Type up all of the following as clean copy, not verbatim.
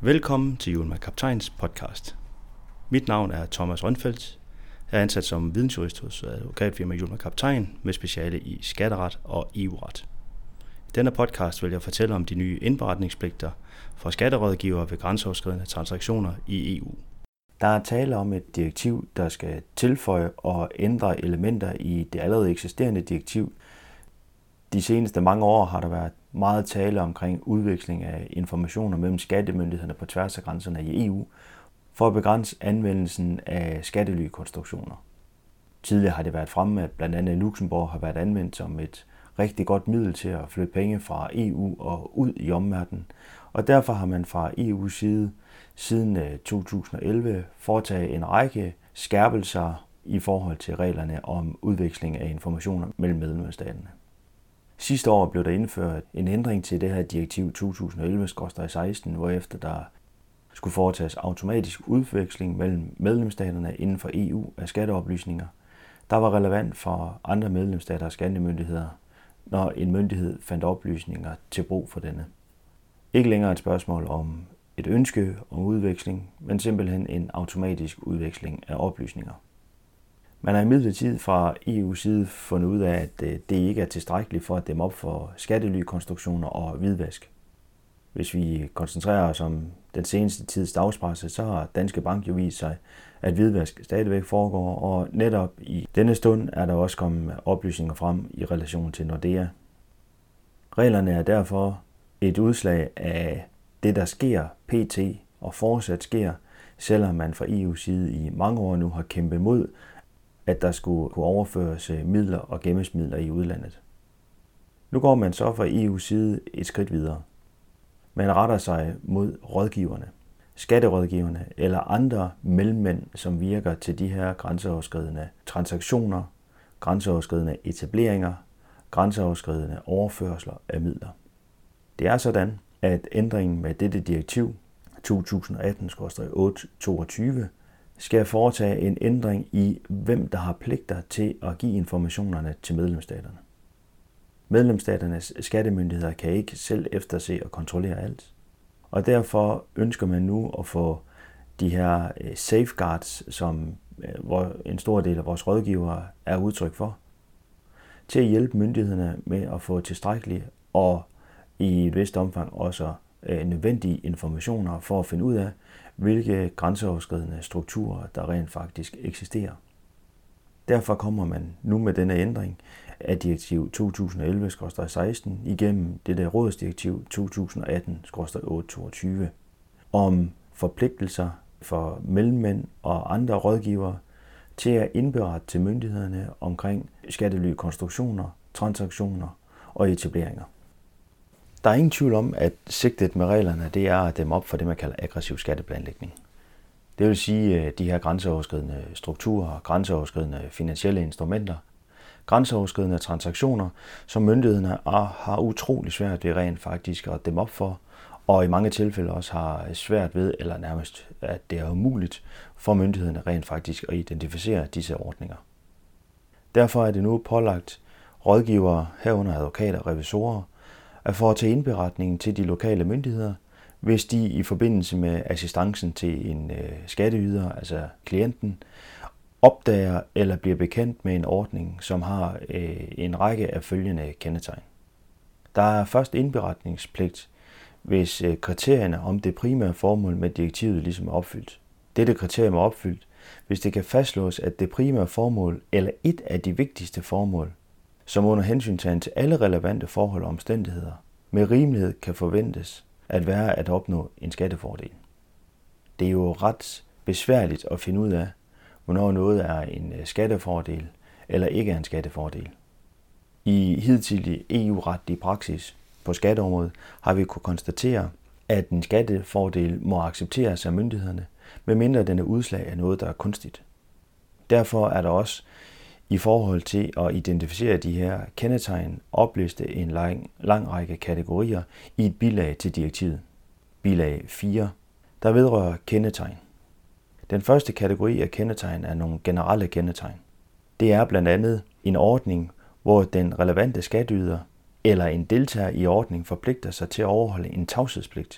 Velkommen til Jul med Kaptajns podcast. Mit navn er Thomas Rønfeldt. Jeg er ansat som vidensjurist hos advokatfirma Jul med Kaptajn med speciale i skatteret og EU-ret. I denne podcast vil jeg fortælle om de nye indberetningspligter for skatterådgivere ved grænseoverskridende transaktioner i EU. Der er tale om et direktiv, der skal tilføje og ændre elementer i det allerede eksisterende direktiv. De seneste mange år har der været meget tale omkring udveksling af informationer mellem skattemyndighederne på tværs af grænserne i EU for at begrænse anvendelsen af skattelykonstruktioner. Tidligere har det været fremme, at blandt andet Luxembourg har været anvendt som et rigtig godt middel til at flytte penge fra EU og ud i omverdenen, og derfor har man fra EU's side siden 2011 foretaget en række skærpelser i forhold til reglerne om udveksling af informationer mellem medlemsstaterne. Sidste år blev der indført en ændring til det her direktiv 2011/16, hvorefter der skulle foretages automatisk udveksling mellem medlemsstaterne inden for EU af skatteoplysninger, der var relevant for andre medlemsstaters skattemyndigheder, når en myndighed fandt oplysninger til brug for denne. Ikke længere et spørgsmål om et ønske om udveksling, men simpelthen en automatisk udveksling af oplysninger. Man har imidlertid fra EU's side fundet ud af, at det ikke er tilstrækkeligt for at dæmme op for skattelykonstruktioner og hvidvask. Hvis vi koncentrerer os om den seneste tids dagspresse, så har Danske Bank jo vist sig, at hvidvask stadigvæk foregår, og netop i denne stund er der også kommet oplysninger frem i relation til Nordea. Reglerne er derfor et udslag af det, der sker pt. Og fortsat sker, selvom man fra EU's side i mange år nu har kæmpet mod, at der skulle kunne overføres midler og gemmes i udlandet. Nu går man så fra EU's side et skridt videre. Man retter sig mod rådgiverne, skatterådgiverne eller andre mellemmænd, som virker til de her grænseoverskridende transaktioner, grænseoverskridende etableringer, grænseoverskridende overførsler af midler. Det er sådan, at ændringen med dette direktiv 2018/822 skal foretage en ændring i, hvem der har pligter til at give informationerne til medlemsstaterne. Medlemsstaternes skattemyndigheder kan ikke selv efterse og kontrollere alt, og derfor ønsker man nu at få de her safeguards, som en stor del af vores rådgivere er udtryk for, til at hjælpe myndighederne med at få tilstrækkelige og i et vist omfang også nødvendige informationer for at finde ud af, hvilke grænseoverskridende strukturer, der rent faktisk eksisterer. Derfor kommer man nu med denne ændring af direktiv 2011/16 igennem dette rådsdirektiv 2018/822 om forpligtelser for mellemmænd og andre rådgivere til at indberette til myndighederne omkring skattelykonstruktioner, transaktioner og etableringer. Der er ingen tvivl om, at sigtet med reglerne det er at dæmme op for det, man kalder aggressiv skatteplanlægning. Det vil sige de her grænseoverskridende strukturer, grænseoverskridende finansielle instrumenter, grænseoverskridende transaktioner, som myndighederne har utrolig svært ved rent faktisk at dæmme op for, og i mange tilfælde også har svært ved, eller nærmest at det er umuligt for myndighederne rent faktisk at identificere disse ordninger. Derfor er det nu pålagt rådgivere, herunder advokater og revisorer, at foretage indberetningen til de lokale myndigheder, hvis de i forbindelse med assistancen til en skatteyder, altså klienten, opdager eller bliver bekendt med en ordning, som har en række af følgende kendetegn. Der er først indberetningspligt, hvis kriterierne om det primære formål med direktivet ligesom er opfyldt. Dette kriterium er opfyldt, hvis det kan fastslås, at det primære formål eller et af de vigtigste formål, som under hensyntagen til alle relevante forhold og omstændigheder, med rimelighed kan forventes at være at opnå en skattefordel. Det er jo ret besværligt at finde ud af, hvornår noget er en skattefordel eller ikke er en skattefordel. I hidtidig EU-retlig praksis på skatteområdet har vi kunnet konstatere, at en skattefordel må accepteres af myndighederne, medmindre den er udslag af noget, der er kunstigt. Derfor er der også i forhold til at identificere de her kendetegn opliste en lang række kategorier i et bilag til direktivet. Bilag 4, der vedrører kendetegn. Den første kategori af kendetegn er nogle generelle kendetegn. Det er blandt andet en ordning, hvor den relevante skatteyder eller en deltager i ordningen forpligter sig til at overholde en tavshedspligt,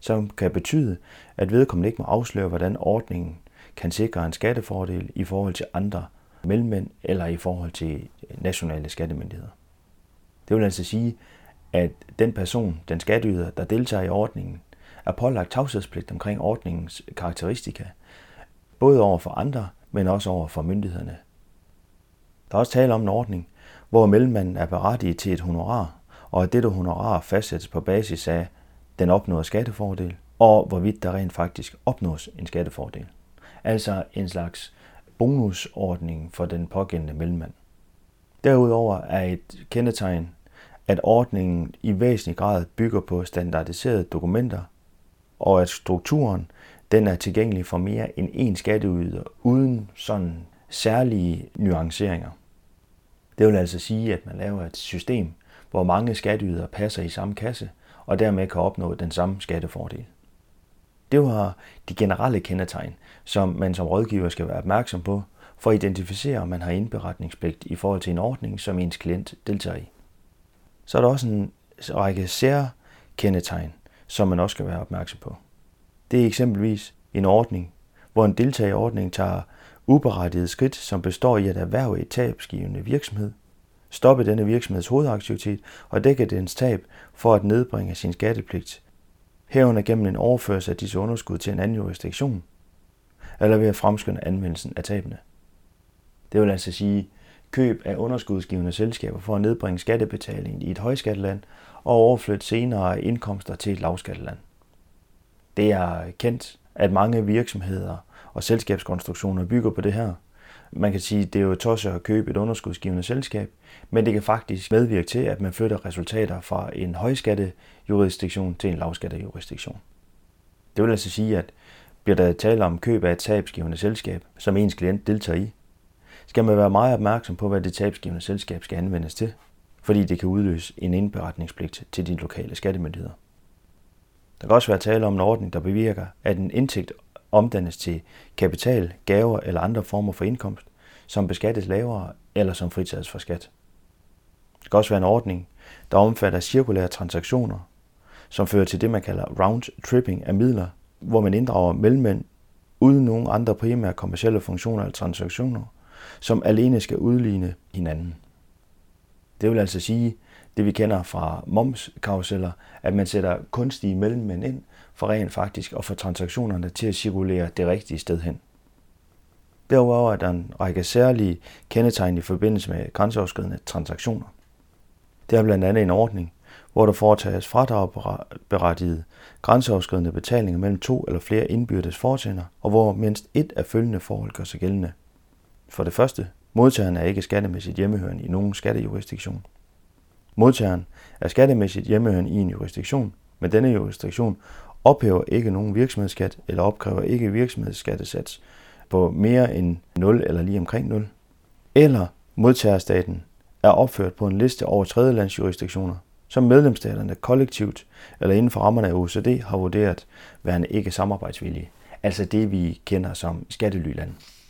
som kan betyde, at vedkommende ikke må afsløre, hvordan ordningen kan sikre en skattefordel i forhold til andre mellemmænd eller i forhold til nationale skattemyndigheder. Det vil altså sige, at den person, den skatteyder, der deltager i ordningen, er pålagt tavshedspligt omkring ordningens karakteristika, både over for andre, men også over for myndighederne. Der er også tale om en ordning, hvor mellemmanden er berettiget til et honorar, og at dette honorar fastsættes på basis af den opnåede skattefordel, og hvorvidt der rent faktisk opnås en skattefordel. Altså en slags bonusordning for den pågældende mellemmand. Derudover er et kendetegn, at ordningen i væsentlig grad bygger på standardiserede dokumenter, og at strukturen den er tilgængelig for mere end én skatteyder uden sådan særlige nuanceringer. Det vil altså sige, at man laver et system, hvor mange skatteydere passer i samme kasse, og dermed kan opnå den samme skattefordel. Det var de generelle kendetegn, som man som rådgiver skal være opmærksom på, for at identificere, om man har indberetningspligt i forhold til en ordning, som ens klient deltager i. Så er der også en række særkendetegn, som man også skal være opmærksom på. Det er eksempelvis en ordning, hvor en deltager i ordningen tager uberettiget skridt, som består i at erhverve et tabsgivende virksomhed, stoppe denne virksomheds hovedaktivitet og dække dens tab for at nedbringe sin skattepligt, herunder gennem en overførsel af disse underskud til en anden jurisdiktion, eller ved at fremskynde anvendelsen af tabene. Det vil altså sige køb af underskudsgivende selskaber for at nedbringe skattebetalingen i et højskatteland og overflytte senere indkomster til et lavskatteland. Det er kendt, at mange virksomheder og selskabskonstruktioner bygger på det her. Man kan sige, at det er jo tosset at købe et underskudsgivende selskab, men det kan faktisk medvirke til, at man flytter resultater fra en højskattejurisdiktion til en lavskattejurisdiktion. Det vil altså sige, at bliver der tale om køb af et tabsgivende selskab, som ens klient deltager i, skal man være meget opmærksom på, hvad det tabsgivende selskab skal anvendes til, fordi det kan udløse en indberetningspligt til de lokale skattemyndigheder. Der kan også være tale om en ordning, der bevirker, at en indtægt omdannes til kapital, gaver eller andre former for indkomst, som beskattes lavere eller som fritages for skat. Det kan også være en ordning, der omfatter cirkulære transaktioner, som fører til det, man kalder round-tripping af midler, hvor man inddrager mellemmænd uden nogen andre primære kommercielle funktioner eller transaktioner, som alene skal udligne hinanden. Det vil altså sige, det vi kender fra momskaruseller, at man sætter kunstige mellemmænd ind for rent faktisk at få transaktionerne til at cirkulere det rigtige sted hen. Derudover er der en række særlige kendetegn i forbindelse med grænseoverskridende transaktioner. Det er blandt andet en ordning, hvor der foretages fradragberettigede grænseoverskridende betalinger mellem 2 eller flere indbyrdes foretagender, og hvor mindst et af følgende forhold gør sig gældende. For det første, modtageren er ikke skattemæssigt hjemmehørende i nogen skattejurisdiktion. Modtageren er skattemæssigt hjemmehørende i en jurisdiktion, men denne jurisdiktion ophæver ikke nogen virksomhedsskat eller opkræver ikke virksomhedsskattesats på mere end 0 eller lige omkring 0. Eller modtagerstaten er opført på en liste over tredjelandsjurisdiktioner, som medlemsstaterne kollektivt eller inden for rammerne af OECD har vurderet værende ikke samarbejdsvillige, altså det vi kender som skattelyland.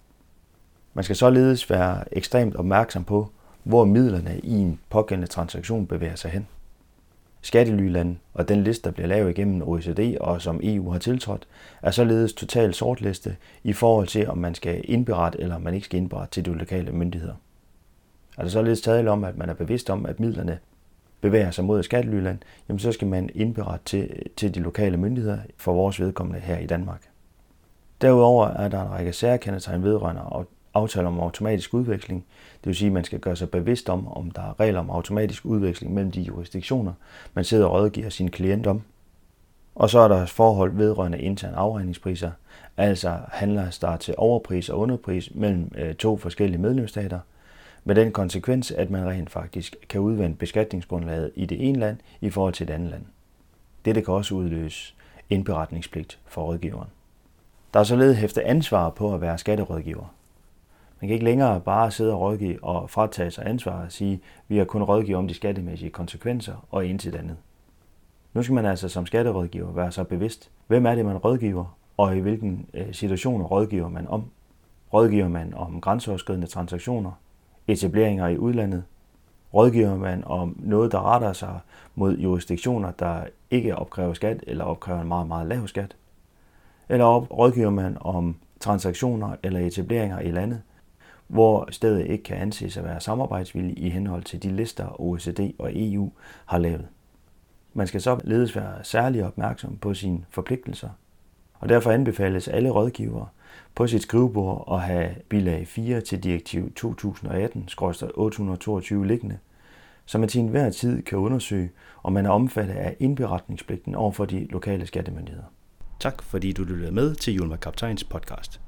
Man skal således være ekstremt opmærksom på, hvor midlerne i en pågældende transaktion bevæger sig hen. Skattelylande og den liste, der bliver lavet igennem OECD og som EU har tiltrådt, er således totalt sortliste i forhold til, om man skal indberette eller man ikke skal indberette til de lokale myndigheder. Er der således tale om, at man er bevidst om, at midlerne bevæger sig mod skattelyland, jamen så skal man indberette til de lokale myndigheder for vores vedkommende her i Danmark. Derudover er der en række særkendetegn vedrørende aftaler om automatisk udveksling. Det vil sige, at man skal gøre sig bevidst om der er regler om automatisk udveksling mellem de jurisdiktioner, man sidder og rådgiver sin klient om. Og så er der forhold vedrørende interne afregningspriser, altså handler der til overpris og underpris mellem to forskellige medlemsstater, med den konsekvens, at man rent faktisk kan udvende beskatningsgrundlaget i det ene land i forhold til det andet land. Dette kan også udløse indberetningspligt for rådgiveren. Der er således hæftet ansvar på at være skatterådgiver. Man kan ikke længere bare sidde og rådgive og fratage sig ansvar og sige, at vi har kun rådgivet om de skattemæssige konsekvenser og intet andet. Nu skal man altså som skatterådgiver være så bevidst, hvem er det, man rådgiver, og i hvilken situationer rådgiver man om. Rådgiver man om grænseoverskridende transaktioner, etableringer i udlandet, Rådgiver man om noget, der retter sig mod jurisdiktioner, der ikke opkræver skat eller opkræver en meget, meget lav skat? Eller rådgiver man om transaktioner eller etableringer i landet, hvor stedet ikke kan anses at være samarbejdsvillig i henhold til de lister, OECD og EU har lavet? Man skal så ledes være særlig opmærksom på sine forpligtelser, og derfor anbefales alle rådgivere på sit skrivebord at have bilag 4 til direktiv 2018/822 liggende, så man til enhver tid kan undersøge, om man er omfattet af indberetningspligten over for de lokale skattemyndigheder. Tak fordi du lyttede med til Hjulmand Kaptajns podcast.